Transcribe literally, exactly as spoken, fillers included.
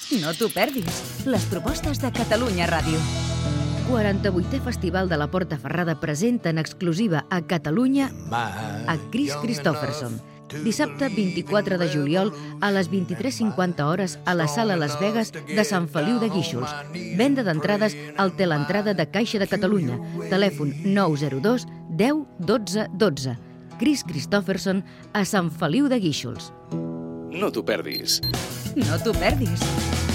No t'ho perdis. Les propostes de Catalunya Ràdio. quaranta-vuitè Festival de la Portaferrada presenta en exclusiva a Catalunya a Kris Kristofferson. Dissabte vint-i-quatre de juliol a les vint-i-tres cinquanta hores a la Sala Las Vegas de Sant Feliu de Guíxols. Venda d'entrades al Teleentrada de Caixa de Catalunya. Telèfon nou zero dos deu dotze dotze. Kris Kristofferson a Sant Feliu de Guíxols. No t'ho perdis. No t'ho perdis.